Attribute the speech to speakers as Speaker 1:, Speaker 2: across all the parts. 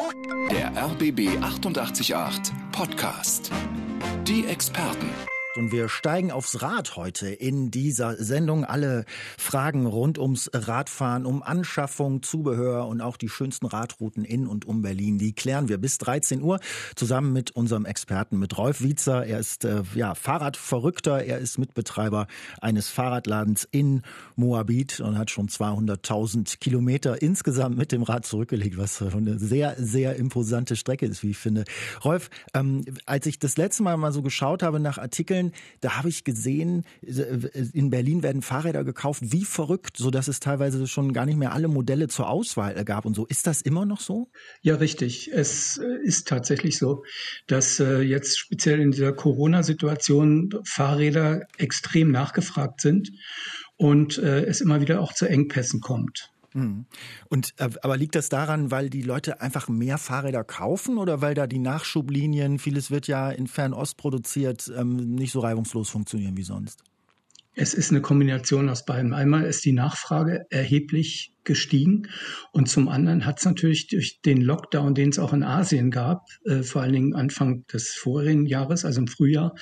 Speaker 1: Der RBB 888 Podcast. Die Experten.
Speaker 2: Und wir steigen aufs Rad heute in dieser Sendung. Alle Fragen rund ums Radfahren, um Anschaffung, Zubehör und auch die schönsten Radrouten in und um Berlin, die klären wir bis 13 Uhr zusammen mit unserem Experten, mit Rolf Wiezer. Er ist Fahrradverrückter, er ist Mitbetreiber eines Fahrradladens in Moabit und hat schon 200.000 Kilometer insgesamt mit dem Rad zurückgelegt, was eine sehr, sehr imposante Strecke ist, wie ich finde. Rolf, als ich das letzte Mal so geschaut habe nach Artikeln, da habe ich gesehen, in Berlin werden Fahrräder gekauft wie verrückt, sodass es teilweise schon gar nicht mehr alle Modelle zur Auswahl gab und so. Ist das immer noch so?
Speaker 3: Ja, richtig. Es ist tatsächlich so, dass jetzt speziell in dieser Corona-Situation Fahrräder extrem nachgefragt sind und es immer wieder auch zu Engpässen kommt.
Speaker 2: Und aber liegt das daran, weil die Leute einfach mehr Fahrräder kaufen oder weil da die Nachschublinien, vieles wird ja in Fernost produziert, nicht so reibungslos funktionieren wie sonst?
Speaker 3: Es ist eine Kombination aus beidem. Einmal ist die Nachfrage erheblich gestiegen und zum anderen hat es natürlich durch den Lockdown, den es auch in Asien gab, vor allen Dingen Anfang des vorigen Jahres, also im Frühjahr,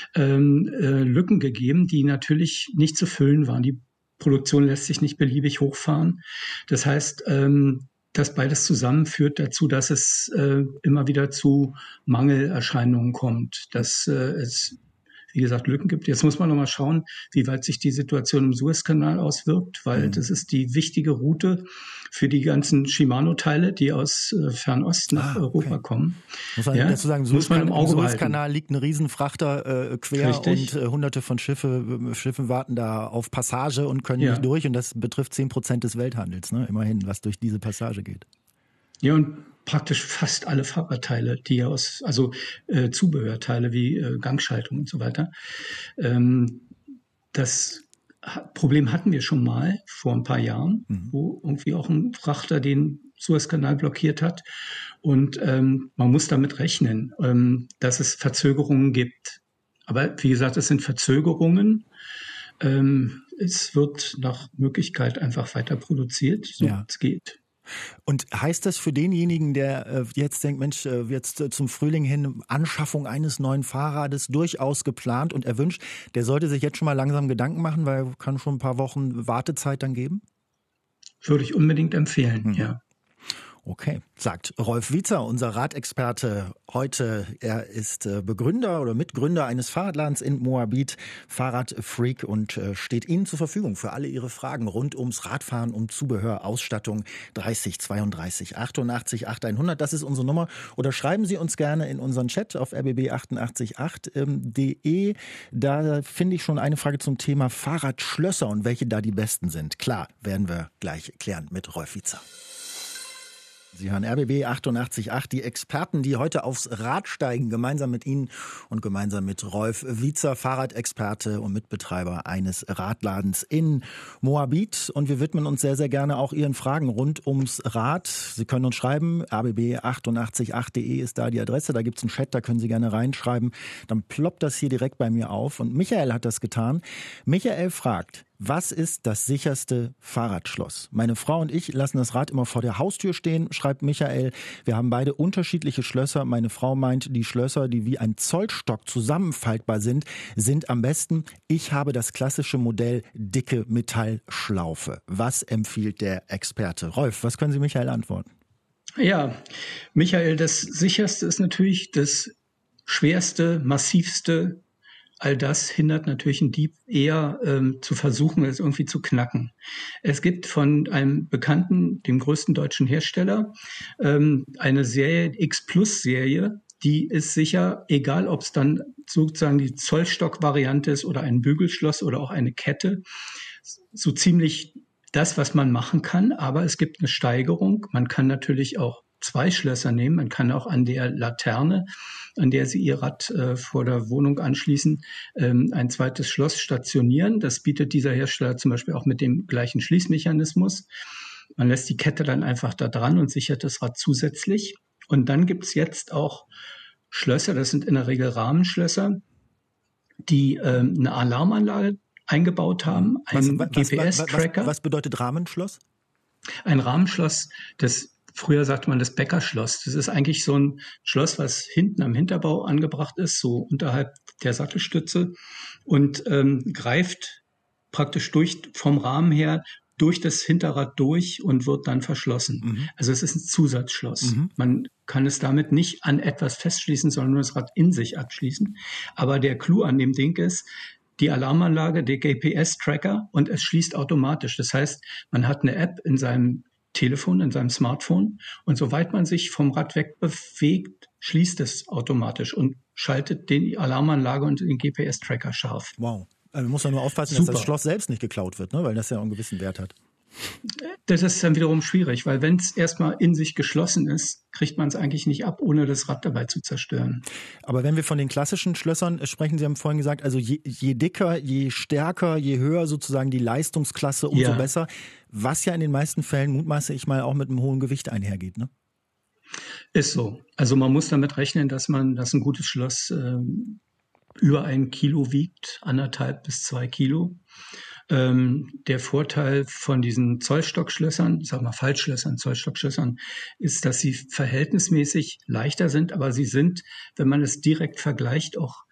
Speaker 3: Lücken gegeben, die natürlich nicht zu füllen waren. Die Produktion lässt sich nicht beliebig hochfahren. Das heißt, das beides zusammen führt dazu, dass es immer wieder zu Mangelerscheinungen kommt, dass es, wie gesagt, Lücken gibt. Jetzt muss man noch mal schauen, wie weit sich die Situation im Suezkanal auswirkt, weil das ist die wichtige Route für die ganzen Shimano-Teile, die aus Fernost nach Europa kommen.
Speaker 2: Muss man dazu sagen,
Speaker 3: muss man im Auge behalten.
Speaker 2: Suezkanal liegt ein Riesenfrachter quer. Richtig. Und hunderte von Schiffen warten da auf Passage und können nicht durch. Und das betrifft 10% des Welthandels, ne? Immerhin, was durch diese Passage geht.
Speaker 3: Ja, und praktisch fast alle Fahrradteile, die Zubehörteile wie Gangschaltung und so weiter. Das Problem hatten wir schon mal vor ein paar Jahren, wo irgendwie auch ein Frachter den Suezkanal blockiert hat. Und man muss damit rechnen, dass es Verzögerungen gibt. Aber wie gesagt, es sind Verzögerungen. Es wird nach Möglichkeit einfach weiter produziert, so es geht.
Speaker 2: Und heißt das für denjenigen, der jetzt denkt, Mensch, jetzt zum Frühling hin Anschaffung eines neuen Fahrrades durchaus geplant und erwünscht, der sollte sich jetzt schon mal langsam Gedanken machen, weil kann schon ein paar Wochen Wartezeit dann geben?
Speaker 3: Würde ich unbedingt empfehlen, ja.
Speaker 2: Okay, sagt Rolf Wiezer, unser Radexperte heute. Er ist Begründer oder Mitgründer eines Fahrradladens in Moabit, Fahrradfreak und steht Ihnen zur Verfügung für alle Ihre Fragen rund ums Radfahren, um Zubehör, Ausstattung 30 32 88 8100. Das ist unsere Nummer. Oder schreiben Sie uns gerne in unseren Chat auf rbb888.de. Da finde ich schon eine Frage zum Thema Fahrradschlösser und welche da die besten sind. Klar, werden wir gleich klären mit Rolf Wiezer. Sie hören RBB 888, die Experten, die heute aufs Rad steigen, gemeinsam mit Ihnen und gemeinsam mit Rolf Wiezer, Fahrradexperte und Mitbetreiber eines Radladens in Moabit. Und wir widmen uns sehr, sehr gerne auch Ihren Fragen rund ums Rad. Sie können uns schreiben, rbb888.de ist da die Adresse, da gibt's einen Chat, da können Sie gerne reinschreiben. Dann ploppt das hier direkt bei mir auf und Michael hat das getan. Michael fragt: Was ist das sicherste Fahrradschloss? Meine Frau und ich lassen das Rad immer vor der Haustür stehen, schreibt Michael. Wir haben beide unterschiedliche Schlösser. Meine Frau meint, die Schlösser, die wie ein Zollstock zusammenfaltbar sind, sind am besten. Ich habe das klassische Modell dicke Metallschlaufe. Was empfiehlt der Experte? Rolf, was können Sie Michael antworten?
Speaker 3: Ja, Michael, das sicherste ist natürlich das schwerste, massivste. All das hindert natürlich einen Dieb eher zu versuchen, es irgendwie zu knacken. Es gibt von einem bekannten, dem größten deutschen Hersteller, eine Serie, X-Plus-Serie, die ist sicher, egal ob es dann sozusagen die Zollstock-Variante ist oder ein Bügelschloss oder auch eine Kette, so ziemlich das, was man machen kann. Aber es gibt eine Steigerung. Man kann natürlich auch 2 Schlösser nehmen. Man kann auch an der Laterne, an der Sie Ihr Rad vor der Wohnung anschließen, ein zweites Schloss stationieren. Das bietet dieser Hersteller zum Beispiel auch mit dem gleichen Schließmechanismus. Man lässt die Kette dann einfach da dran und sichert das Rad zusätzlich. Und dann gibt es jetzt auch Schlösser, das sind in der Regel Rahmenschlösser, die eine Alarmanlage eingebaut haben, ein GPS-Tracker.
Speaker 2: Was bedeutet Rahmenschloss?
Speaker 3: Ein Rahmenschloss, das früher sagte man das Bäckerschloss. Das ist eigentlich so ein Schloss, was hinten am Hinterbau angebracht ist, so unterhalb der Sattelstütze und greift praktisch vom Rahmen her durch das Hinterrad durch und wird dann verschlossen. Mhm. Also es ist ein Zusatzschloss. Mhm. Man kann es damit nicht an etwas festschließen, sondern nur das Rad in sich abschließen. Aber der Clou an dem Ding ist, die Alarmanlage, der GPS-Tracker und es schließt automatisch. Das heißt, man hat eine App in seinem Telefon, in seinem Smartphone und sobald man sich vom Rad weg bewegt, schließt es automatisch und schaltet die Alarmanlage und den GPS-Tracker scharf.
Speaker 2: Wow. Man muss ja nur aufpassen, dass das Schloss selbst nicht geklaut wird, ne? Weil das ja einen gewissen Wert hat.
Speaker 3: Das ist dann wiederum schwierig, weil wenn es erstmal in sich geschlossen ist, kriegt man es eigentlich nicht ab, ohne das Rad dabei zu zerstören.
Speaker 2: Aber wenn wir von den klassischen Schlössern sprechen, Sie haben vorhin gesagt, also je dicker, je stärker, je höher sozusagen die Leistungsklasse, umso besser. Was ja in den meisten Fällen, mutmaße ich mal, auch mit einem hohen Gewicht einhergeht, ne?
Speaker 3: Ist so. Also man muss damit rechnen, dass ein gutes Schloss über 1 Kilo wiegt, 1,5 bis 2 Kilo. Der Vorteil von diesen Zollstockschlössern, Faltschlössern, Zollstockschlössern, ist, dass sie verhältnismäßig leichter sind, aber sie sind, wenn man es direkt vergleicht, auch,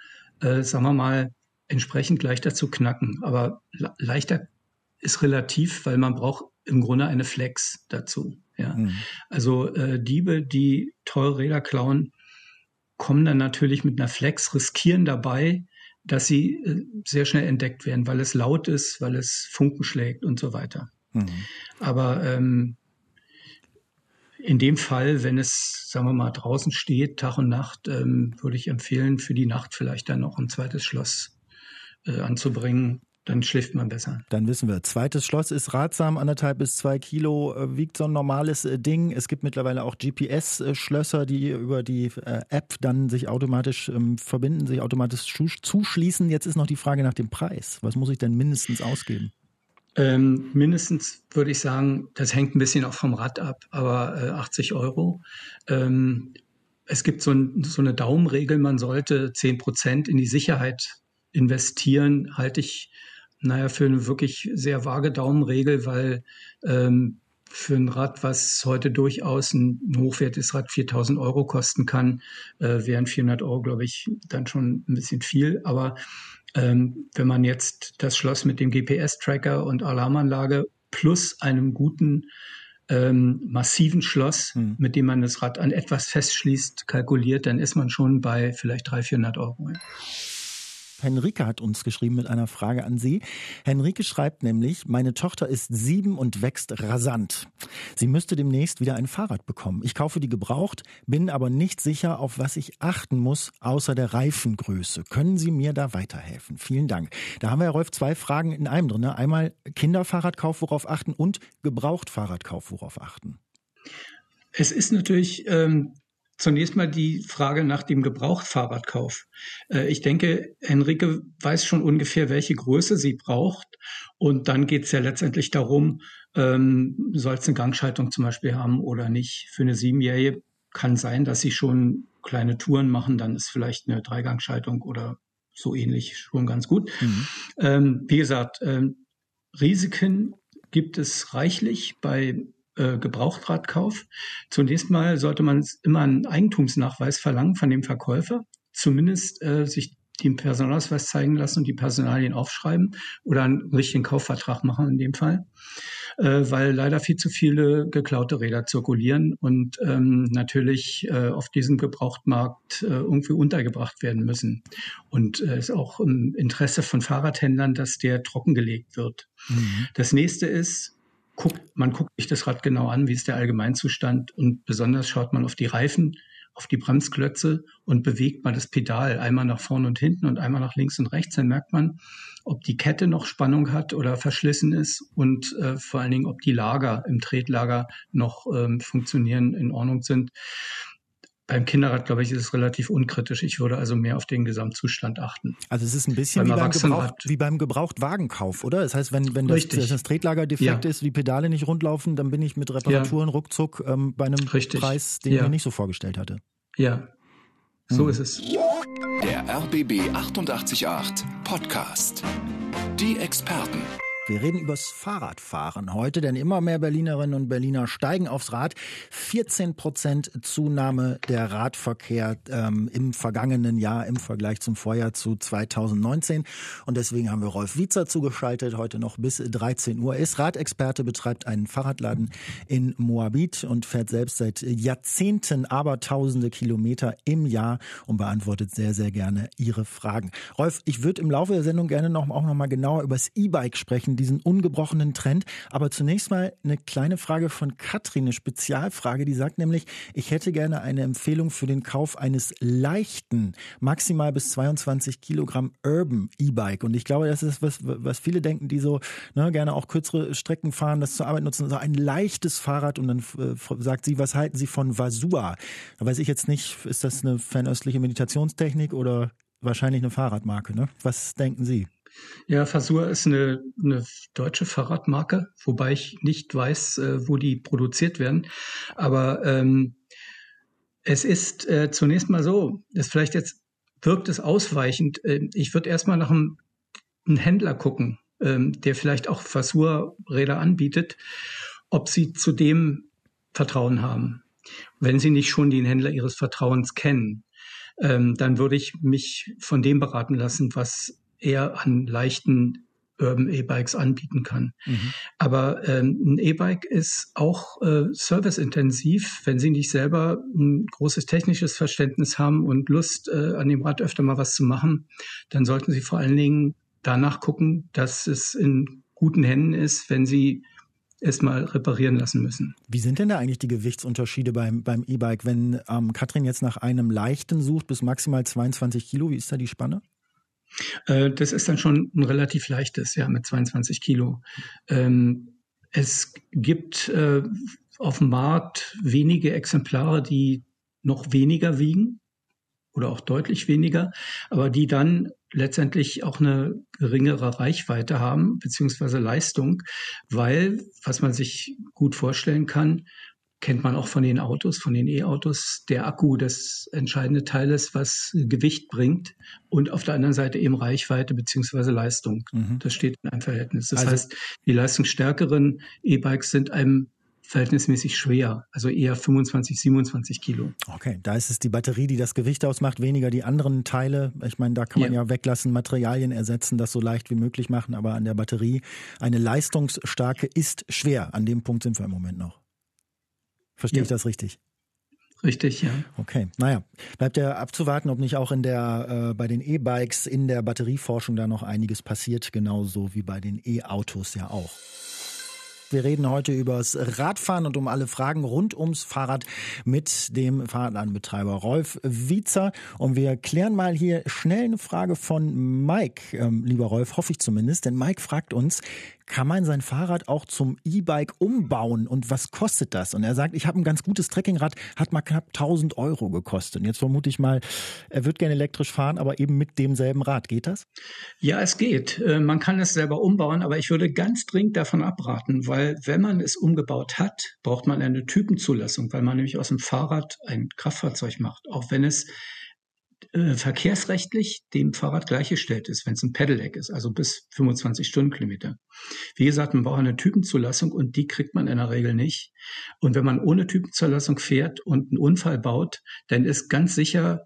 Speaker 3: entsprechend leichter zu knacken. Aber leichter ist relativ, weil man braucht im Grunde eine Flex dazu. Ja. Mhm. Also Diebe, die teure Räder klauen, kommen dann natürlich mit einer Flex, riskieren dabei, dass sie sehr schnell entdeckt werden, weil es laut ist, weil es Funken schlägt und so weiter. Mhm. Aber in dem Fall, wenn es, draußen steht, Tag und Nacht, würde ich empfehlen, für die Nacht vielleicht dann noch ein zweites Schloss anzubringen. Dann schläft man besser.
Speaker 2: Dann wissen wir, zweites Schloss ist ratsam, 1,5 bis 2 Kilo wiegt so ein normales Ding. Es gibt mittlerweile auch GPS-Schlösser, die über die App dann sich automatisch verbinden, sich automatisch zuschließen. Jetzt ist noch die Frage nach dem Preis. Was muss ich denn mindestens ausgeben?
Speaker 3: Mindestens würde ich sagen, das hängt ein bisschen auch vom Rad ab, aber 80 €. Es gibt so eine Daumenregel, man sollte 10% in die Sicherheit investieren, halte ich für eine wirklich sehr vage Daumenregel, weil für ein Rad, was heute durchaus ein hochwertiges Rad 4.000 € kosten kann, wären 400 €, glaube ich, dann schon ein bisschen viel. Aber wenn man jetzt das Schloss mit dem GPS-Tracker und Alarmanlage plus einem guten massiven Schloss, mit dem man das Rad an etwas festschließt, kalkuliert, dann ist man schon bei vielleicht 300-400 €.
Speaker 2: Henrike hat uns geschrieben mit einer Frage an Sie. Henrike schreibt nämlich, meine Tochter ist 7 und wächst rasant. Sie müsste demnächst wieder ein Fahrrad bekommen. Ich kaufe die gebraucht, bin aber nicht sicher, auf was ich achten muss, außer der Reifengröße. Können Sie mir da weiterhelfen? Vielen Dank. Da haben wir, Herr Rolf, 2 Fragen in einem drin. Einmal Kinderfahrradkauf, worauf achten, und Gebrauchtfahrradkauf, worauf achten.
Speaker 3: Es ist natürlich zunächst mal die Frage nach dem Gebrauchtfahrradkauf. Ich denke, Henrike weiß schon ungefähr, welche Größe sie braucht. Und dann geht es ja letztendlich darum, soll es eine Gangschaltung zum Beispiel haben oder nicht. Für eine 7-Jährige kann sein, dass sie schon kleine Touren machen. Dann ist vielleicht eine 3-Gangschaltung oder so ähnlich schon ganz gut. Mhm. Wie gesagt, Risiken gibt es reichlich bei Gebrauchtradkauf. Zunächst mal sollte man immer einen Eigentumsnachweis verlangen von dem Verkäufer, zumindest sich den Personalausweis zeigen lassen und die Personalien aufschreiben oder einen richtigen Kaufvertrag machen in dem Fall, weil leider viel zu viele geklaute Räder zirkulieren und natürlich auf diesem Gebrauchtmarkt irgendwie untergebracht werden müssen. Und es ist auch im Interesse von Fahrradhändlern, dass der trockengelegt wird. Mhm. Das nächste ist, man guckt sich das Rad genau an, wie ist der Allgemeinzustand, und besonders schaut man auf die Reifen, auf die Bremsklötze und bewegt man das Pedal einmal nach vorne und hinten und einmal nach links und rechts. Dann merkt man, ob die Kette noch Spannung hat oder verschlissen ist und vor allen Dingen, ob die Lager im Tretlager noch funktionieren, in Ordnung sind. Beim Kinderrad, glaube ich, ist es relativ unkritisch. Ich würde also mehr auf den Gesamtzustand achten.
Speaker 2: Also es ist ein bisschen wie beim Gebrauchtwagenkauf, oder? Das heißt, wenn das Tretlager defekt ist, die Pedale nicht rundlaufen, dann bin ich mit Reparaturen ruckzuck bei einem Preis, den ich mir nicht so vorgestellt hatte.
Speaker 3: Ja, so ist es.
Speaker 1: Der RBB 888 Podcast. Die Experten.
Speaker 2: Wir reden übers Fahrradfahren heute, denn immer mehr Berlinerinnen und Berliner steigen aufs Rad. 14% Zunahme der Radverkehr im vergangenen Jahr im Vergleich zum Vorjahr zu 2019. Und deswegen haben wir Rolf Wiezer zugeschaltet, heute noch bis 13 Uhr. Er ist Radexperte, betreibt einen Fahrradladen in Moabit und fährt selbst seit Jahrzehnten abertausende Kilometer im Jahr und beantwortet sehr, sehr gerne Ihre Fragen. Rolf, ich würde im Laufe der Sendung gerne auch noch mal genauer über das E-Bike sprechen, diesen ungebrochenen Trend. Aber zunächst mal eine kleine Frage von Katrin, eine Spezialfrage, die sagt nämlich, ich hätte gerne eine Empfehlung für den Kauf eines leichten, maximal bis 22 Kilogramm Urban E-Bike. Und ich glaube, das ist was viele denken, die so gerne auch kürzere Strecken fahren, das zur Arbeit nutzen. Also ein leichtes Fahrrad und dann sagt sie, was halten Sie von Vasua? Da weiß ich jetzt nicht, ist das eine fernöstliche Meditationstechnik oder wahrscheinlich eine Fahrradmarke, ne? Was denken Sie?
Speaker 3: Ja, Fasur ist eine deutsche Fahrradmarke, wobei ich nicht weiß, wo die produziert werden. Aber es ist zunächst mal so, vielleicht jetzt wirkt es ausweichend. Ich würde erstmal nach einem Händler gucken, der vielleicht auch Fasur-Räder anbietet, ob Sie zu dem Vertrauen haben. Wenn Sie nicht schon den Händler Ihres Vertrauens kennen, dann würde ich mich von dem beraten lassen, was er an leichten Urban E-Bikes anbieten kann. Mhm. Aber ein E-Bike ist auch serviceintensiv. Wenn Sie nicht selber ein großes technisches Verständnis haben und Lust, an dem Rad öfter mal was zu machen, dann sollten Sie vor allen Dingen danach gucken, dass es in guten Händen ist, wenn Sie es mal reparieren lassen müssen.
Speaker 2: Wie sind denn da eigentlich die Gewichtsunterschiede beim E-Bike? Wenn Katrin jetzt nach einem leichten sucht, bis maximal 22 Kilo, wie ist da die Spanne?
Speaker 3: Das ist dann schon ein relativ leichtes, ja, mit 22 Kilo. Es gibt auf dem Markt wenige Exemplare, die noch weniger wiegen oder auch deutlich weniger, aber die dann letztendlich auch eine geringere Reichweite haben, beziehungsweise Leistung, weil, was man sich gut vorstellen kann, kennt man auch von den Autos, von den E-Autos, der Akku das entscheidende Teil ist, was Gewicht bringt und auf der anderen Seite eben Reichweite beziehungsweise Leistung. Mhm. Das steht in einem Verhältnis. Das heißt, die leistungsstärkeren E-Bikes sind einem verhältnismäßig schwer, also eher 25, 27 Kilo.
Speaker 2: Okay, da ist es die Batterie, die das Gewicht ausmacht, weniger die anderen Teile. Ich meine, da kann man ja weglassen, Materialien ersetzen, das so leicht wie möglich machen, aber an der Batterie eine leistungsstarke ist schwer. An dem Punkt sind wir im Moment noch. Verstehe ich das richtig?
Speaker 3: Richtig, ja.
Speaker 2: Okay, naja, bleibt ja abzuwarten, ob nicht auch bei den E-Bikes in der Batterieforschung da noch einiges passiert, genauso wie bei den E-Autos ja auch. Wir reden heute übers Radfahren und um alle Fragen rund ums Fahrrad mit dem Fahrradladenbetreiber Rolf Wiezer. Und wir klären mal hier schnell eine Frage von Mike, lieber Rolf, hoffe ich zumindest. Denn Mike fragt uns, kann man sein Fahrrad auch zum E-Bike umbauen und was kostet das? Und er sagt, ich habe ein ganz gutes Trekkingrad, hat mal knapp 1.000 € gekostet. Und jetzt vermute ich mal, er wird gerne elektrisch fahren, aber eben mit demselben Rad. Geht das?
Speaker 3: Ja, es geht. Man kann es selber umbauen, aber ich würde ganz dringend davon abraten, weil wenn man es umgebaut hat, braucht man eine Typenzulassung, weil man nämlich aus dem Fahrrad ein Kraftfahrzeug macht, auch wenn es verkehrsrechtlich dem Fahrrad gleichgestellt ist, wenn es ein Pedelec ist, also bis 25 Stundenkilometer. Wie gesagt, man braucht eine Typenzulassung und die kriegt man in der Regel nicht. Und wenn man ohne Typenzulassung fährt und einen Unfall baut, dann ist ganz sicher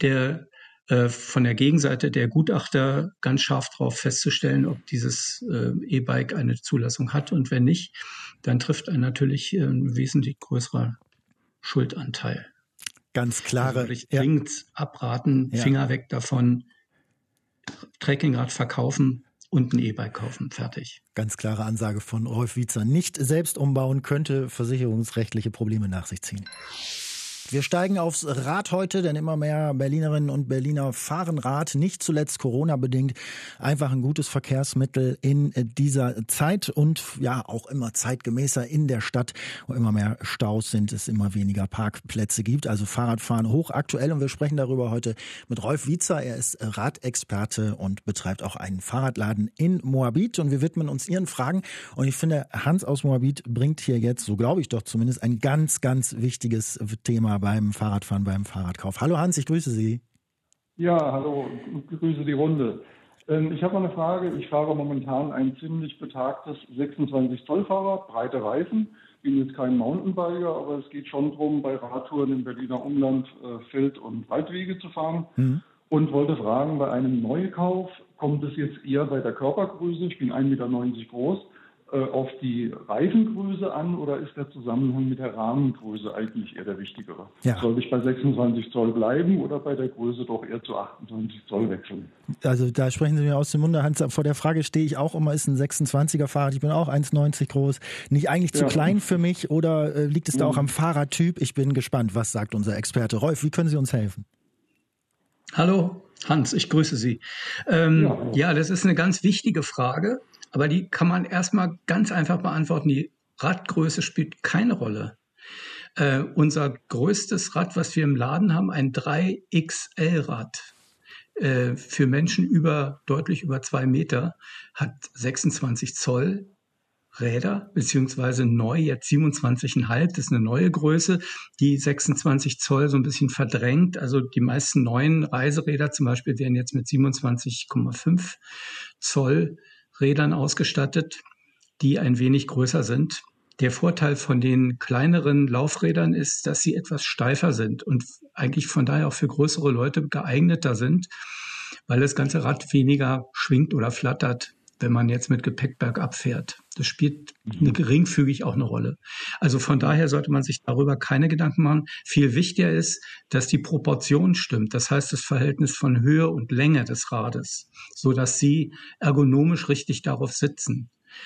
Speaker 3: von der Gegenseite der Gutachter ganz scharf drauf festzustellen, ob dieses E-Bike eine Zulassung hat. Und wenn nicht, dann trifft einen natürlich ein wesentlich größerer Schuldanteil.
Speaker 2: Ganz klare.
Speaker 3: Also ich dringend abraten, Finger weg davon, Trekkingrad verkaufen und ein E-Bike kaufen, fertig.
Speaker 2: Ganz klare Ansage von Rolf Wiezer. Nicht selbst umbauen könnte versicherungsrechtliche Probleme nach sich ziehen. Wir steigen aufs Rad heute, denn immer mehr Berlinerinnen und Berliner fahren Rad, nicht zuletzt Corona-bedingt. Einfach ein gutes Verkehrsmittel in dieser Zeit und ja auch immer zeitgemäßer in der Stadt, wo immer mehr Staus sind, es immer weniger Parkplätze gibt. Also Fahrradfahren hochaktuell und wir sprechen darüber heute mit Rolf Wiezer. Er ist Radexperte und betreibt auch einen Fahrradladen in Moabit und wir widmen uns Ihren Fragen. Und ich finde, Hans aus Moabit bringt hier jetzt, so glaube ich doch zumindest, ein ganz, ganz wichtiges Thema beim Fahrradfahren, beim Fahrradkauf. Hallo Hans, ich grüße Sie.
Speaker 4: Ja, hallo, ich grüße die Runde. Ich habe mal eine Frage. Ich fahre momentan ein ziemlich betagtes 26 Zoll Fahrrad, breite Reifen. Bin jetzt kein Mountainbiker, aber es geht schon darum, bei Radtouren im Berliner Umland Feld- und Waldwege zu fahren. Und wollte fragen, bei einem Neukauf kommt es jetzt eher bei der Körpergröße, ich bin 1,90 Meter groß, auf die Reifengröße an oder ist der Zusammenhang mit der Rahmengröße eigentlich eher der wichtigere? Ja. Soll ich bei 26 Zoll bleiben oder bei der Größe doch eher zu 28 Zoll wechseln?
Speaker 2: Also da sprechen Sie mir aus dem Munde, Hans. Vor der Frage stehe ich auch immer, ist ein 26er Fahrrad, ich bin auch 1,90 groß, nicht eigentlich zu klein für mich oder liegt es da auch am Fahrradtyp? Ich bin gespannt, was sagt unser Experte. Rolf, wie können Sie uns helfen?
Speaker 3: Hallo, Hans, ich grüße Sie. Ja, das ist eine ganz wichtige Frage. Aber die kann man erstmal ganz einfach beantworten. Die Radgröße spielt keine Rolle. Unser größtes Rad, was wir im Laden haben, ein 3XL-Rad für Menschen deutlich über 2 Meter, hat 26 Zoll Räder, beziehungsweise neu jetzt 27,5. Das ist eine neue Größe, die 26 Zoll so ein bisschen verdrängt. Also die meisten neuen Reiseräder zum Beispiel werden jetzt mit 27,5 Zoll Rädern ausgestattet, die ein wenig größer sind. Der Vorteil von den kleineren Laufrädern ist, dass sie etwas steifer sind und eigentlich von daher auch für größere Leute geeigneter sind, weil das ganze Rad weniger schwingt oder flattert, wenn man jetzt mit Gepäck bergab fährt. Das spielt geringfügig auch eine Rolle. Also von daher sollte man sich darüber keine Gedanken machen. Viel wichtiger ist, dass die Proportion stimmt. Das heißt, das Verhältnis von Höhe und Länge des Rades, so dass Sie ergonomisch richtig darauf sitzen.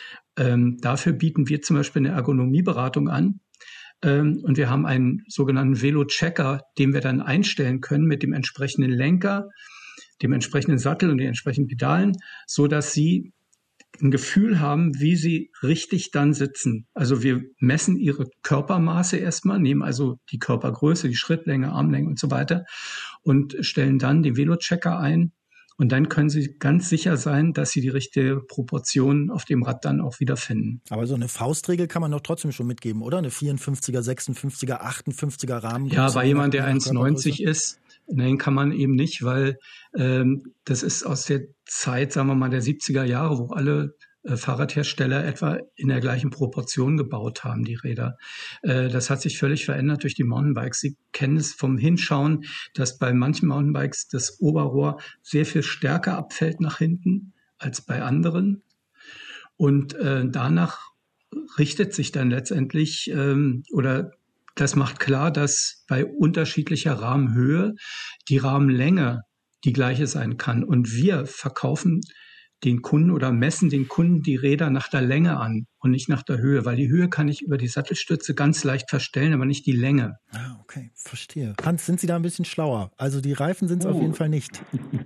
Speaker 3: Dafür bieten wir zum Beispiel eine Ergonomieberatung an. Und wir haben einen sogenannten Velo-Checker, den wir dann einstellen können mit dem entsprechenden Lenker, dem entsprechenden Sattel und den entsprechenden Pedalen, so dass Sie ein Gefühl haben, wie sie richtig dann sitzen. Also wir messen ihre Körpermaße erstmal, nehmen also die Körpergröße, die Schrittlänge, Armlänge und so weiter und stellen dann den Velo-Checker ein. Und dann können Sie ganz sicher sein, dass Sie die richtige Proportion auf dem Rad dann auch wiederfinden.
Speaker 2: Aber so eine Faustregel kann man doch trotzdem schon mitgeben, oder? Eine 54er, 56er, 58er Rahmen.
Speaker 3: Ja, bei jemand, der 1,90 ist, nein, kann man eben nicht, weil das ist aus der Zeit, sagen wir mal, der 70er Jahre, wo alle Fahrradhersteller etwa in der gleichen Proportion gebaut haben, die Räder. Das hat sich völlig verändert durch die Mountainbikes. Sie kennen es vom Hinschauen, dass bei manchen Mountainbikes das Oberrohr sehr viel stärker abfällt nach hinten als bei anderen. Und danach richtet sich dann letztendlich oder das macht klar, dass bei unterschiedlicher Rahmenhöhe die Rahmenlänge die gleiche sein kann. Und wir verkaufen den Kunden oder messen den Kunden die Räder nach der Länge an und nicht nach der Höhe, weil die Höhe kann ich über die Sattelstütze ganz leicht verstellen, aber nicht die Länge.
Speaker 2: Ah, okay, verstehe. Hans, sind Sie da ein bisschen schlauer? Also die Reifen sind es auf jeden Fall nicht.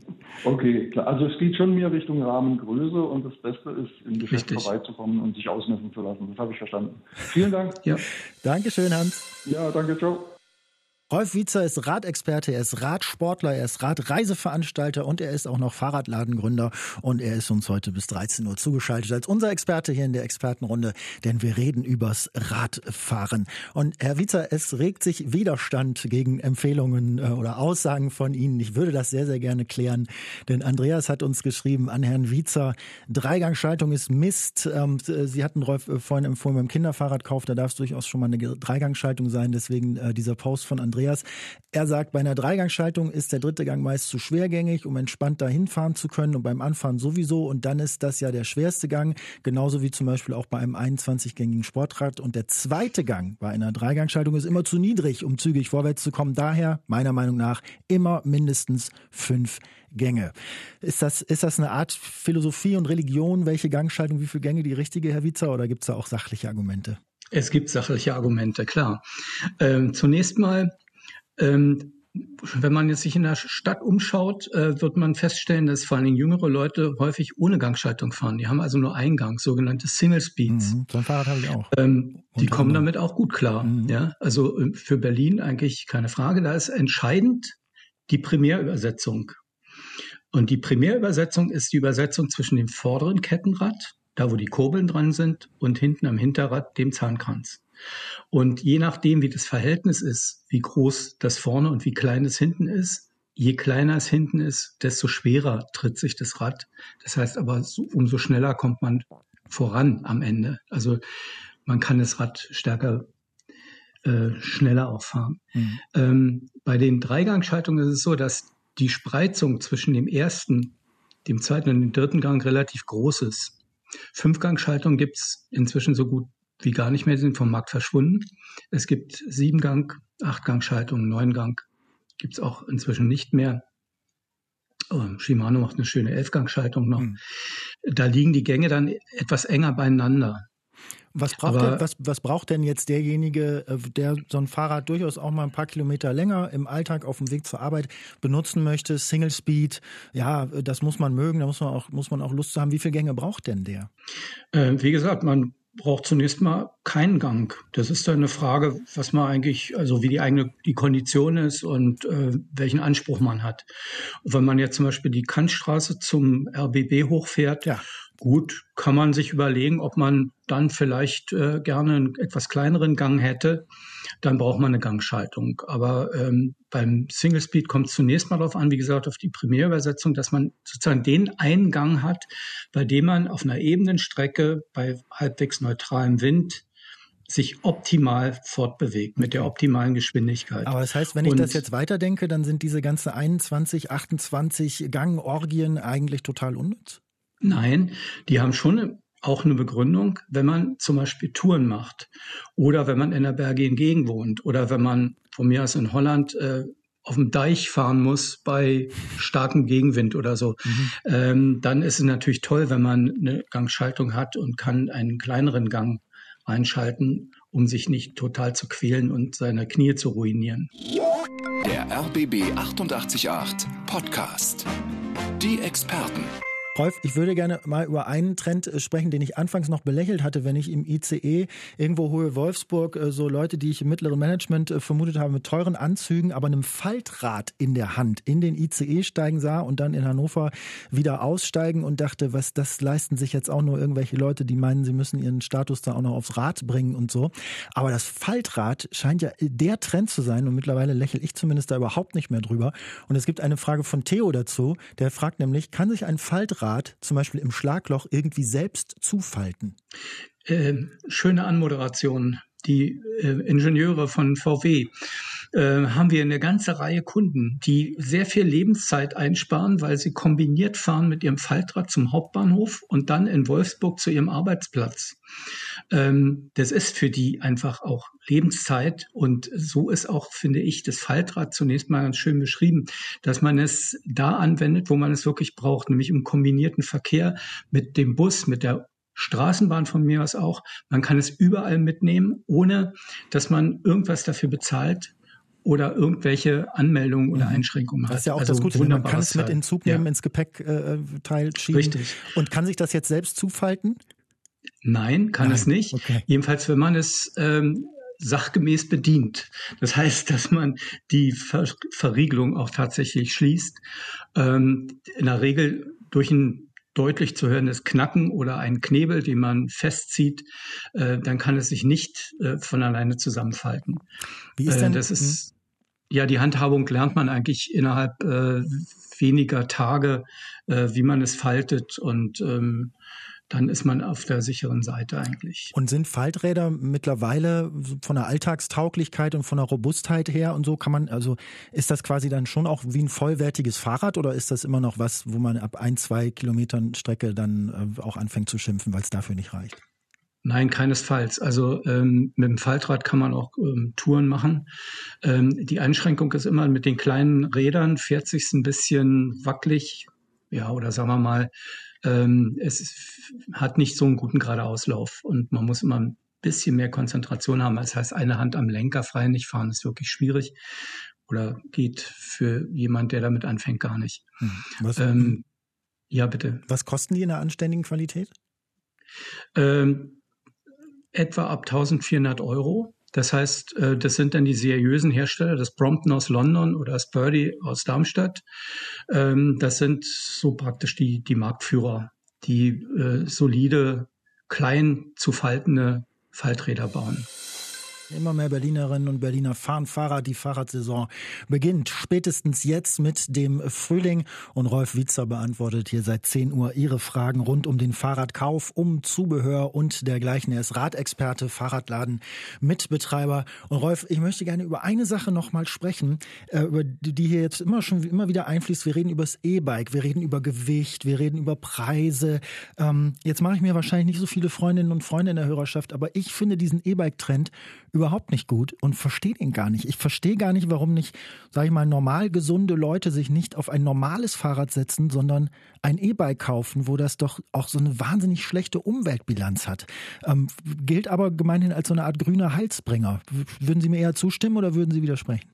Speaker 4: Okay, klar. Also es geht schon mehr Richtung Rahmengröße und das Beste ist, im Geschäft vorbeizukommen und sich ausmessen zu lassen. Das habe ich verstanden. Vielen Dank.
Speaker 2: Ja. Dankeschön, Hans.
Speaker 4: Ja, danke, ciao.
Speaker 2: Rolf Wiezer ist Radexperte, er ist Radsportler, er ist Radreiseveranstalter und er ist auch noch Fahrradladengründer und er ist uns heute bis 13 Uhr zugeschaltet als unser Experte hier in der Expertenrunde, denn wir reden übers Radfahren. Und Herr Wiezer, es regt sich Widerstand gegen Empfehlungen oder Aussagen von Ihnen. Ich würde das sehr, sehr gerne klären, denn Andreas hat uns geschrieben an Herrn Wiezer, Dreigangschaltung ist Mist. Sie hatten Rolf vorhin empfohlen beim Kinderfahrradkauf, da darf es durchaus schon mal eine Dreigangschaltung sein, deswegen dieser Post von Andreas. Er sagt, bei einer Dreigangschaltung ist der dritte Gang meist zu schwergängig, um entspannt dahin fahren zu können und beim Anfahren sowieso. Und dann ist das ja der schwerste Gang, genauso wie zum Beispiel auch bei einem 21-gängigen Sportrad. Und der zweite Gang bei einer Dreigangschaltung ist immer zu niedrig, um zügig vorwärts zu kommen. Daher, meiner Meinung nach, immer mindestens 5 Gänge. Ist das eine Art Philosophie und Religion, welche Gangschaltung, wie viele Gänge die richtige, Herr Wiezer, oder gibt es da auch sachliche Argumente?
Speaker 3: Es gibt sachliche Argumente, klar. Zunächst mal, wenn man jetzt sich in der Stadt umschaut, wird man feststellen, dass vor allen Dingen jüngere Leute häufig ohne Gangschaltung fahren. Die haben also nur einen Gang, sogenannte Single Speeds.
Speaker 2: So ein Fahrrad habe ich auch.
Speaker 3: Die kommen damit auch gut klar. Ja? Also für Berlin eigentlich keine Frage. Da ist entscheidend die Primärübersetzung. Und die Primärübersetzung ist die Übersetzung zwischen dem vorderen Kettenrad, da wo die Kurbeln dran sind, und hinten am Hinterrad, dem Zahnkranz. Und je nachdem, wie das Verhältnis ist, wie groß das vorne und wie klein das hinten ist, je kleiner es hinten ist, desto schwerer tritt sich das Rad. Das heißt aber, umso schneller kommt man voran am Ende. Also man kann das Rad schneller auch fahren. Bei den Dreigangschaltungen ist es so, dass die Spreizung zwischen dem ersten, dem zweiten und dem dritten Gang relativ groß ist. 5-Gang-Schaltungen gibt es inzwischen so gut wie gar nicht mehr, sind vom Markt verschwunden. Es gibt 7-Gang, 8-Gang-Schaltungen, 9-Gang gibt es auch inzwischen nicht mehr. Shimano macht eine schöne 11-Gang-Schaltung noch. Da liegen die Gänge dann etwas enger beieinander.
Speaker 2: Was braucht denn jetzt derjenige, der so ein Fahrrad durchaus auch mal ein paar Kilometer länger im Alltag auf dem Weg zur Arbeit benutzen möchte? Single Speed, ja, das muss man mögen, da muss man auch Lust zu haben. Wie viele Gänge braucht denn der?
Speaker 3: Wie gesagt, man braucht zunächst mal keinen Gang. Das ist dann eine Frage, was man eigentlich, also wie die Kondition ist und welchen Anspruch man hat. Und wenn man jetzt zum Beispiel die Kantstraße zum RBB hochfährt, ja. Gut, kann man sich überlegen, ob man dann vielleicht gerne einen etwas kleineren Gang hätte. Dann braucht man eine Gangschaltung. Aber beim Single Speed kommt es zunächst mal darauf an, wie gesagt, auf die Primärübersetzung, dass man sozusagen den einen Gang hat, bei dem man auf einer ebenen Strecke bei halbwegs neutralem Wind sich optimal fortbewegt mit der optimalen Geschwindigkeit.
Speaker 2: Aber das heißt, wenn ich das jetzt weiterdenke, dann sind diese ganzen 21, 28 Gangorgien eigentlich total unnütz?
Speaker 3: Nein, die haben schon auch eine Begründung, wenn man zum Beispiel Touren macht oder wenn man in der bergigen Gegend wohnt oder wenn man von mir aus in Holland auf dem Deich fahren muss bei starkem Gegenwind oder so. Dann ist es natürlich toll, wenn man eine Gangschaltung hat und kann einen kleineren Gang einschalten, um sich nicht total zu quälen und seine Knie zu ruinieren.
Speaker 1: Der RBB 888 Podcast. Die Experten.
Speaker 2: Rolf, ich würde gerne mal über einen Trend sprechen, den ich anfangs noch belächelt hatte, wenn ich im ICE irgendwo Hohe Wolfsburg so Leute, die ich im mittleren Management vermutet habe, mit teuren Anzügen, aber einem Faltrad in der Hand in den ICE steigen sah und dann in Hannover wieder aussteigen und dachte, das leisten sich jetzt auch nur irgendwelche Leute, die meinen, sie müssen ihren Status da auch noch aufs Rad bringen und so. Aber das Faltrad scheint ja der Trend zu sein und mittlerweile lächle ich zumindest da überhaupt nicht mehr drüber. Und es gibt eine Frage von Theo dazu, der fragt nämlich, kann sich ein Faltrad zum Beispiel im Schlagloch irgendwie selbst zufalten?
Speaker 3: Schöne Anmoderation. Die Ingenieure von VW haben wir eine ganze Reihe Kunden, die sehr viel Lebenszeit einsparen, weil sie kombiniert fahren mit ihrem Faltrad zum Hauptbahnhof und dann in Wolfsburg zu ihrem Arbeitsplatz. Das ist für die einfach auch Lebenszeit und so ist auch, finde ich, das Faltrad zunächst mal ganz schön beschrieben, dass man es da anwendet, wo man es wirklich braucht, nämlich im kombinierten Verkehr mit dem Bus, mit der Straßenbahn von mir aus auch. Man kann es überall mitnehmen, ohne dass man irgendwas dafür bezahlt oder irgendwelche Anmeldungen oder Einschränkungen hat.
Speaker 2: Das ist ja auch das Gute, man kann es mit in den Zug nehmen, ins Gepäckteil schieben.
Speaker 3: Richtig.
Speaker 2: Und kann sich das jetzt selbst zufalten?
Speaker 3: Nein, kann es nicht.
Speaker 2: Okay.
Speaker 3: Jedenfalls, wenn man es sachgemäß bedient. Das heißt, dass man die Verriegelung auch tatsächlich schließt. In der Regel durch ein deutlich zu hörendes Knacken oder ein Knebel, den man festzieht, dann kann es sich nicht von alleine zusammenfalten.
Speaker 2: Wie ist denn,
Speaker 3: ja, die Handhabung lernt man eigentlich innerhalb weniger Tage, wie man es faltet und dann ist man auf der sicheren Seite eigentlich.
Speaker 2: Und sind Falträder mittlerweile von der Alltagstauglichkeit und von der Robustheit her und so ist das quasi dann schon auch wie ein vollwertiges Fahrrad oder ist das immer noch was, wo man ab 1-2 Kilometern Strecke dann auch anfängt zu schimpfen, weil es dafür nicht reicht?
Speaker 3: Nein, keinesfalls. Also mit dem Faltrad kann man auch Touren machen. Die Einschränkung ist immer mit den kleinen Rädern, fährt sich's ein bisschen wackelig, ja, oder sagen wir mal, es hat nicht so einen guten Geradeauslauf und man muss immer ein bisschen mehr Konzentration haben. Das heißt, eine Hand am Lenker frei nicht fahren ist wirklich schwierig oder geht für jemand, der damit anfängt, gar nicht. Ja, bitte.
Speaker 2: Was kosten die in einer anständigen Qualität?
Speaker 3: Etwa ab 1.400 €. Das heißt, das sind dann die seriösen Hersteller, das Brompton aus London oder das Birdie aus Darmstadt. Das sind so praktisch die Marktführer, die solide, klein zu faltende Falträder bauen.
Speaker 2: Immer mehr Berlinerinnen und Berliner fahren Fahrrad. Die Fahrradsaison beginnt spätestens jetzt mit dem Frühling. Und Rolf Witzer beantwortet hier seit 10 Uhr Ihre Fragen rund um den Fahrradkauf, um Zubehör und dergleichen. Er ist Radexperte, Fahrradladen, Mitbetreiber. Und Rolf, ich möchte gerne über eine Sache noch mal sprechen, über die hier jetzt immer wieder einfließt. Wir reden über das E-Bike, wir reden über Gewicht, wir reden über Preise. Jetzt mache ich mir wahrscheinlich nicht so viele Freundinnen und Freunde in der Hörerschaft, aber ich finde diesen E-Bike-Trend überhaupt nicht gut und verstehe ihn gar nicht. Ich verstehe gar nicht, warum nicht, sage ich mal, normal gesunde Leute sich nicht auf ein normales Fahrrad setzen, sondern ein E-Bike kaufen, wo das doch auch so eine wahnsinnig schlechte Umweltbilanz hat. Gilt aber gemeinhin als so eine Art grüner Heilsbringer. Würden Sie mir eher zustimmen oder würden Sie widersprechen?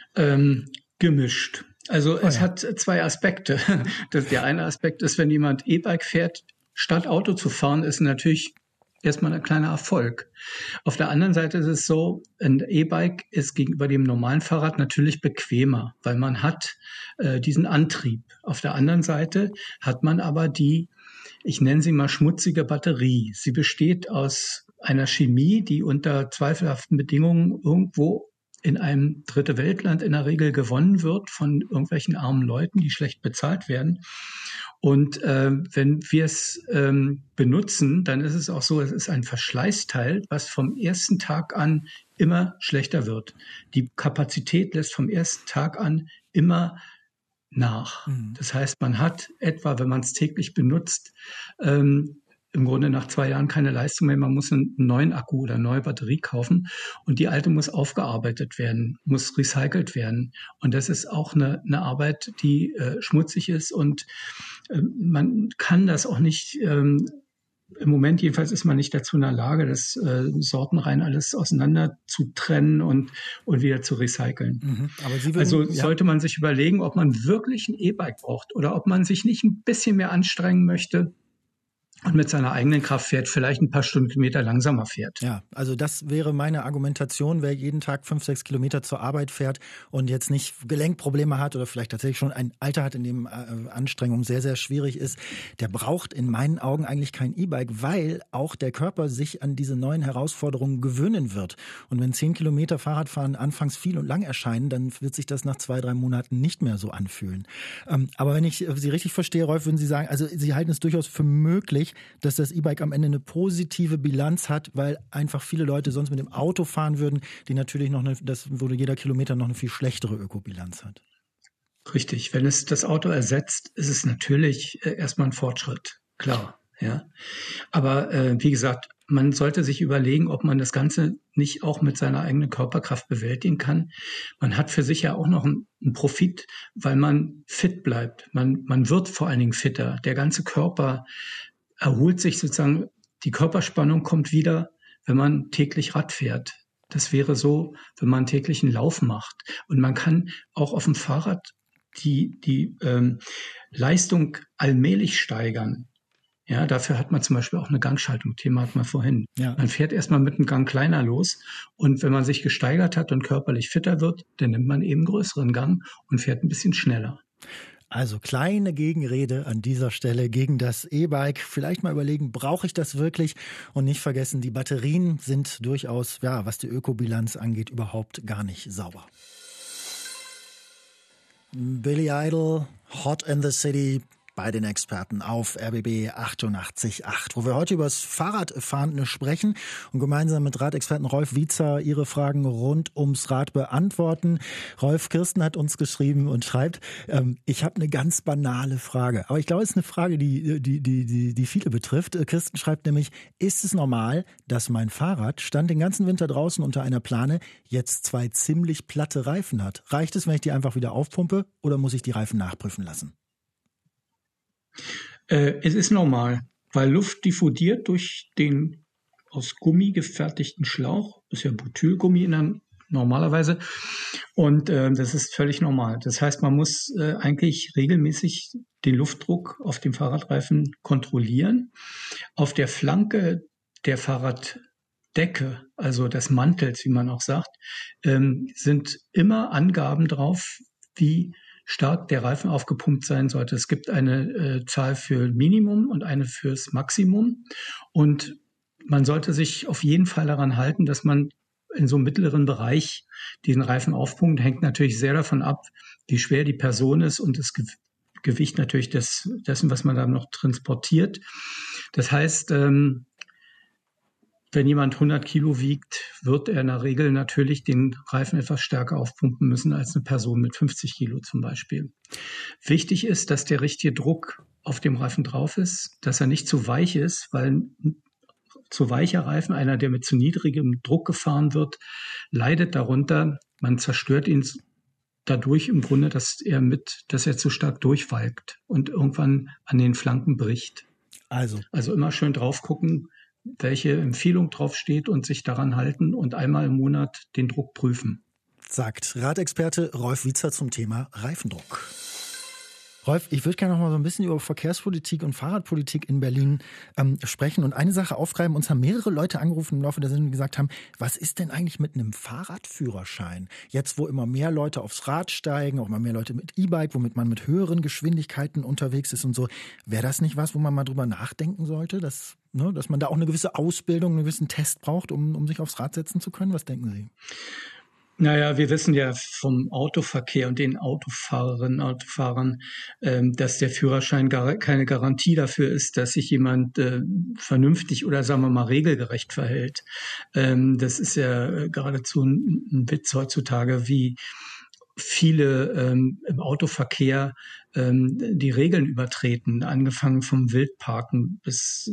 Speaker 3: Gemischt. Also es hat 2 Aspekte. Der eine Aspekt ist, wenn jemand E-Bike fährt, statt Auto zu fahren, ist natürlich erstmal ein kleiner Erfolg. Auf der anderen Seite ist es so, ein E-Bike ist gegenüber dem normalen Fahrrad natürlich bequemer, weil man hat diesen Antrieb. Auf der anderen Seite hat man aber die, ich nenne sie mal schmutzige Batterie. Sie besteht aus einer Chemie, die unter zweifelhaften Bedingungen irgendwo in einem dritte Weltland in der Regel gewonnen wird von irgendwelchen armen Leuten, die schlecht bezahlt werden. Und wenn wir es benutzen, dann ist es auch so, es ist ein Verschleißteil, was vom ersten Tag an immer schlechter wird. Die Kapazität lässt vom ersten Tag an immer nach. Das heißt, man hat etwa, wenn man es täglich benutzt, im Grunde nach 2 Jahren keine Leistung mehr. Man muss einen neuen Akku oder eine neue Batterie kaufen und die alte muss aufgearbeitet werden, muss recycelt werden. Und das ist auch eine Arbeit, die schmutzig ist und man kann das auch nicht, im Moment jedenfalls ist man nicht dazu in der Lage, das sortenrein alles auseinander zu trennen und wieder zu recyceln. Aber Sie würden, sollte man sich überlegen, ob man wirklich ein E-Bike braucht oder ob man sich nicht ein bisschen mehr anstrengen möchte und mit seiner eigenen Kraft fährt, vielleicht ein paar Stundenkilometer langsamer fährt.
Speaker 2: Ja, also das wäre meine Argumentation, wer jeden Tag 5-6 Kilometer zur Arbeit fährt und jetzt nicht Gelenkprobleme hat oder vielleicht tatsächlich schon ein Alter hat, in dem Anstrengung sehr, sehr schwierig ist, der braucht in meinen Augen eigentlich kein E-Bike, weil auch der Körper sich an diese neuen Herausforderungen gewöhnen wird. Und wenn 10 Kilometer Fahrradfahren anfangs viel und lang erscheinen, dann wird sich das nach 2-3 Monaten nicht mehr so anfühlen. Aber wenn ich Sie richtig verstehe, Rolf, würden Sie sagen, also Sie halten es durchaus für möglich, dass das E-Bike am Ende eine positive Bilanz hat, weil einfach viele Leute sonst mit dem Auto fahren würden, die natürlich wo jeder Kilometer noch eine viel schlechtere Ökobilanz hat.
Speaker 3: Richtig. Wenn es das Auto ersetzt, ist es natürlich erstmal ein Fortschritt. Klar, ja. Aber wie gesagt, man sollte sich überlegen, ob man das Ganze nicht auch mit seiner eigenen Körperkraft bewältigen kann. Man hat für sich ja auch noch einen Profit, weil man fit bleibt. Man wird vor allen Dingen fitter. Der ganze Körper erholt sich sozusagen, die Körperspannung kommt wieder, wenn man täglich Rad fährt. Das wäre so, wenn man täglich einen Lauf macht. Und man kann auch auf dem Fahrrad die Leistung allmählich steigern. Ja, dafür hat man zum Beispiel auch eine Gangschaltung, Thema hatten wir vorhin. Ja. Man fährt erstmal mit einem Gang kleiner los und wenn man sich gesteigert hat und körperlich fitter wird, dann nimmt man eben einen größeren Gang und fährt ein bisschen schneller.
Speaker 2: Also kleine Gegenrede an dieser Stelle gegen das E-Bike. Vielleicht mal überlegen, brauche ich das wirklich? Und nicht vergessen, die Batterien sind durchaus, ja, was die Ökobilanz angeht, überhaupt gar nicht sauber. Billy Idol, Hot in the City, bei den Experten auf RBB 88.8, wo wir heute über das Fahrradfahren sprechen und gemeinsam mit Radexperten Rolf Witzer Ihre Fragen rund ums Rad beantworten. Rolf, Kirsten hat uns geschrieben und schreibt, ich habe eine ganz banale Frage, aber ich glaube, es ist eine Frage, die viele betrifft. Kirsten schreibt nämlich, ist es normal, dass mein Fahrrad, stand den ganzen Winter draußen unter einer Plane, jetzt 2 ziemlich platte Reifen hat? Reicht es, wenn ich die einfach wieder aufpumpe oder muss ich die Reifen nachprüfen lassen?
Speaker 3: Es ist normal, weil Luft diffundiert durch den aus Gummi gefertigten Schlauch. Das ist ja Butylgummi normalerweise. Und das ist völlig normal. Das heißt, man muss eigentlich regelmäßig den Luftdruck auf dem Fahrradreifen kontrollieren. Auf der Flanke der Fahrraddecke, also des Mantels, wie man auch sagt, sind immer Angaben drauf, wie stark der Reifen aufgepumpt sein sollte. Es gibt eine Zahl für Minimum und eine fürs Maximum. Und man sollte sich auf jeden Fall daran halten, dass man in so einem mittleren Bereich diesen Reifen aufpumpen. Hängt natürlich sehr davon ab, wie schwer die Person ist und das Gewicht natürlich dessen, was man dann noch transportiert. Das heißt, wenn jemand 100 Kilo wiegt, wird er in der Regel natürlich den Reifen etwas stärker aufpumpen müssen als eine Person mit 50 Kilo zum Beispiel. Wichtig ist, dass der richtige Druck auf dem Reifen drauf ist, dass er nicht zu weich ist, weil ein zu weicher Reifen, einer, der mit zu niedrigem Druck gefahren wird, leidet darunter. Man zerstört ihn dadurch im Grunde, dass er zu stark durchwalkt und irgendwann an den Flanken bricht. Also immer schön drauf gucken, welche Empfehlung draufsteht und sich daran halten und einmal im Monat den Druck prüfen.
Speaker 2: Sagt Radexperte Rolf Witzer zum Thema Reifendruck. Rolf, ich würde gerne noch mal so ein bisschen über Verkehrspolitik und Fahrradpolitik in Berlin sprechen und eine Sache aufgreifen. Uns haben mehrere Leute angerufen im Laufe der Sendung und gesagt haben, was ist denn eigentlich mit einem Fahrradführerschein? Jetzt, wo immer mehr Leute aufs Rad steigen, auch immer mehr Leute mit E-Bike, womit man mit höheren Geschwindigkeiten unterwegs ist und so. Wäre das nicht was, wo man mal drüber nachdenken sollte, dass man da auch eine gewisse Ausbildung, einen gewissen Test braucht, um sich aufs Rad setzen zu können? Was denken Sie?
Speaker 3: Naja, wir wissen ja vom Autoverkehr und den Autofahrerinnen und Autofahrern, dass der Führerschein keine Garantie dafür ist, dass sich jemand vernünftig oder sagen wir mal regelgerecht verhält. Das ist ja geradezu ein Witz heutzutage, wie viele im Autoverkehr die Regeln übertreten, angefangen vom Wildparken bis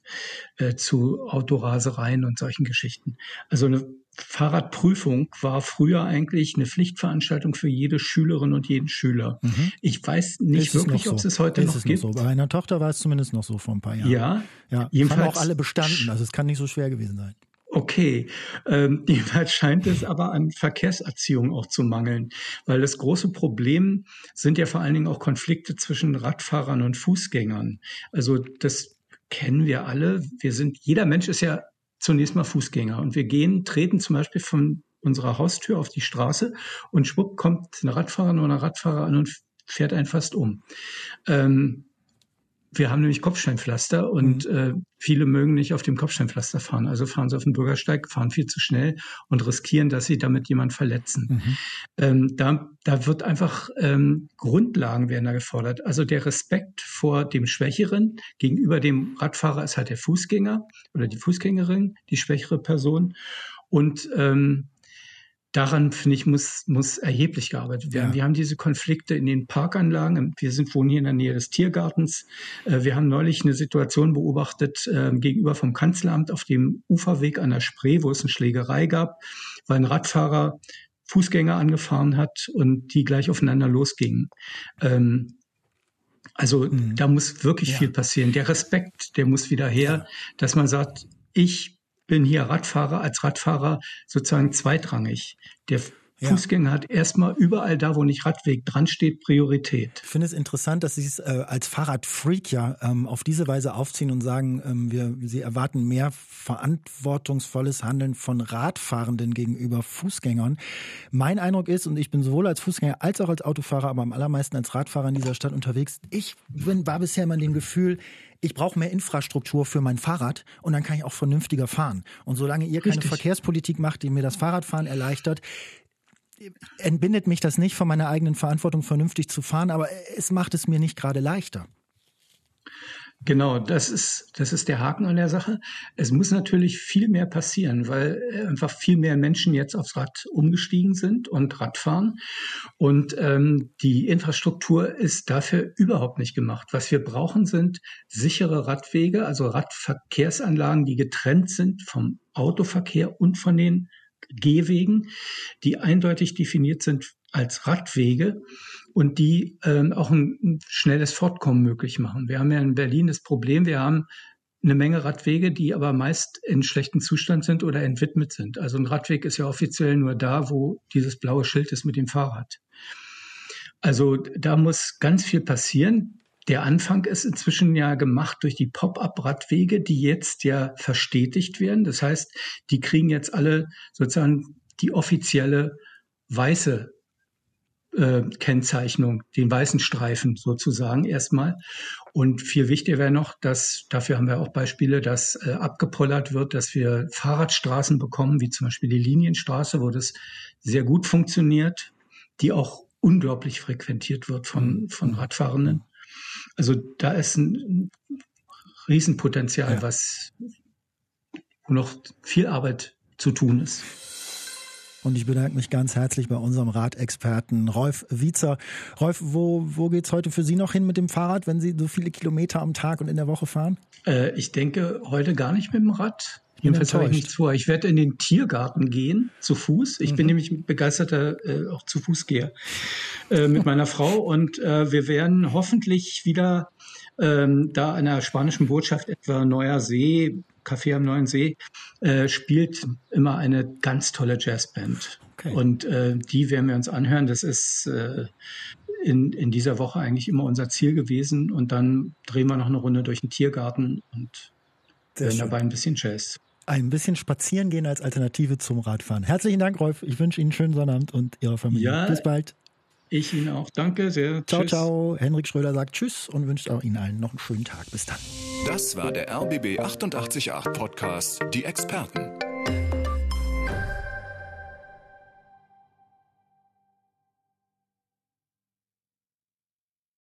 Speaker 3: zu Autorasereien und solchen Geschichten. Also eine Fahrradprüfung war früher eigentlich eine Pflichtveranstaltung für jede Schülerin und jeden Schüler. Mhm. Ich weiß nicht wirklich, ob es heute noch gibt.
Speaker 2: Bei meiner Tochter war es zumindest noch so vor ein paar Jahren.
Speaker 3: Ja,
Speaker 2: jedenfalls haben auch alle bestanden, also es kann nicht so schwer gewesen sein.
Speaker 3: Okay, jedenfalls scheint es aber an Verkehrserziehung auch zu mangeln, weil das große Problem sind ja vor allen Dingen auch Konflikte zwischen Radfahrern und Fußgängern. Also das kennen wir alle. Jeder Mensch ist ja zunächst mal Fußgänger und wir treten zum Beispiel von unserer Haustür auf die Straße und schwupp kommt ein Radfahrer oder ein Radfahrer an und fährt einen fast um. Wir haben nämlich Kopfsteinpflaster und viele mögen nicht auf dem Kopfsteinpflaster fahren. Also fahren sie auf den Bürgersteig, fahren viel zu schnell und riskieren, dass sie damit jemanden verletzen. Da wird einfach Grundlagen werden da gefordert. Also der Respekt vor dem Schwächeren gegenüber dem Radfahrer ist halt der Fußgänger oder die Fußgängerin, die schwächere Person. Und daran, finde ich, muss erheblich gearbeitet werden. Ja. Wir haben diese Konflikte in den Parkanlagen. Wohnen hier in der Nähe des Tiergartens. Wir haben neulich eine Situation beobachtet gegenüber vom Kanzleramt auf dem Uferweg an der Spree, wo es eine Schlägerei gab, weil ein Radfahrer Fußgänger angefahren hat und die gleich aufeinander losgingen. Da muss wirklich viel passieren. Der Respekt, der muss wieder her, dass man sagt, ich bin hier Radfahrer, als Radfahrer sozusagen zweitrangig. Der Fußgänger hat erstmal überall da, wo nicht Radweg dran steht, Priorität.
Speaker 2: Ich finde es interessant, dass Sie es als Fahrradfreak auf diese Weise aufziehen und sagen, Sie erwarten mehr verantwortungsvolles Handeln von Radfahrenden gegenüber Fußgängern. Mein Eindruck ist, und ich bin sowohl als Fußgänger als auch als Autofahrer, aber am allermeisten als Radfahrer in dieser Stadt unterwegs, war bisher immer in dem Gefühl, ich brauche mehr Infrastruktur für mein Fahrrad und dann kann ich auch vernünftiger fahren. Und solange ihr keine Verkehrspolitik macht, die mir das Fahrradfahren erleichtert, entbindet mich das nicht von meiner eigenen Verantwortung, vernünftig zu fahren, aber es macht es mir nicht gerade leichter.
Speaker 3: Genau, das ist der Haken an der Sache. Es muss natürlich viel mehr passieren, weil einfach viel mehr Menschen jetzt aufs Rad umgestiegen sind und Rad fahren. Und die Infrastruktur ist dafür überhaupt nicht gemacht. Was wir brauchen, sind sichere Radwege, also Radverkehrsanlagen, die getrennt sind vom Autoverkehr und von den Gehwegen, die eindeutig definiert sind als Radwege und die auch ein schnelles Fortkommen möglich machen. Wir haben ja in Berlin das Problem, wir haben eine Menge Radwege, die aber meist in schlechtem Zustand sind oder entwidmet sind. Also ein Radweg ist ja offiziell nur da, wo dieses blaue Schild ist mit dem Fahrrad. Also da muss ganz viel passieren. Der Anfang ist inzwischen ja gemacht durch die Pop-up-Radwege, die jetzt ja verstetigt werden. Das heißt, die kriegen jetzt alle sozusagen die offizielle weiße Kennzeichnung, den weißen Streifen sozusagen erstmal. Und viel wichtiger wäre noch, dass, dafür haben wir auch Beispiele, dass abgepollert wird, dass wir Fahrradstraßen bekommen, wie zum Beispiel die Linienstraße, wo das sehr gut funktioniert, die auch unglaublich frequentiert wird von Radfahrenden. Also da ist ein Riesenpotenzial, wo noch viel Arbeit zu tun ist.
Speaker 2: Und ich bedanke mich ganz herzlich bei unserem Radexperten Rolf Wiezer. Rolf, wo geht's heute für Sie noch hin mit dem Fahrrad, wenn Sie so viele Kilometer am Tag und in der Woche fahren?
Speaker 3: Ich denke heute gar nicht mit dem Rad. Jedenfalls habe ich nichts vor. Ich werde in den Tiergarten gehen, zu Fuß. Ich bin nämlich begeisterter auch zu Fußgeher mit meiner Frau. Und wir werden hoffentlich wieder da an der spanischen Botschaft, etwa Neuer See, Café am Neuen See, spielt immer eine ganz tolle Jazzband. Okay. Und die werden wir uns anhören. Das ist in dieser Woche eigentlich immer unser Ziel gewesen. Und dann drehen wir noch eine Runde durch den Tiergarten und hören dabei ein bisschen Jazz.
Speaker 2: Ein bisschen spazieren gehen als Alternative zum Radfahren. Herzlichen Dank, Rolf. Ich wünsche Ihnen einen schönen Sonnabend und Ihrer Familie.
Speaker 3: Ja,
Speaker 2: bis bald.
Speaker 3: Ich Ihnen auch. Danke sehr.
Speaker 2: Ciao,
Speaker 3: tschüss.
Speaker 2: ciao. Henrik Schröder sagt Tschüss und wünscht auch Ihnen allen noch einen schönen Tag. Bis dann.
Speaker 1: Das war der RBB 888 Podcast, die Experten.